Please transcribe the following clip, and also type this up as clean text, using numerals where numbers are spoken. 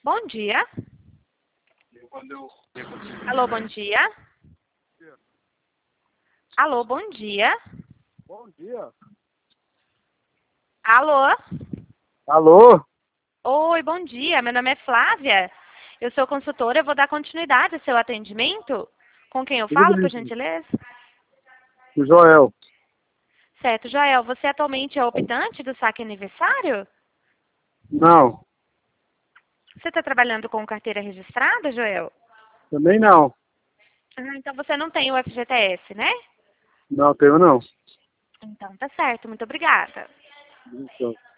Bom dia. Alô, bom dia. Alô, bom dia. Bom dia. Alô? Alô? Oi, bom dia. Meu nome é Flávia. Eu sou consultora, eu vou dar continuidade ao seu atendimento. Com quem eu Tudo falo, bem, por sim. gentileza? O Joel. Certo, Joel, você atualmente é optante do saque aniversário? Não. Você está trabalhando com carteira registrada, Joel? Também não. Ah, então você não tem o FGTS, né? Não tenho não. Então tá certo, muito obrigada. Então.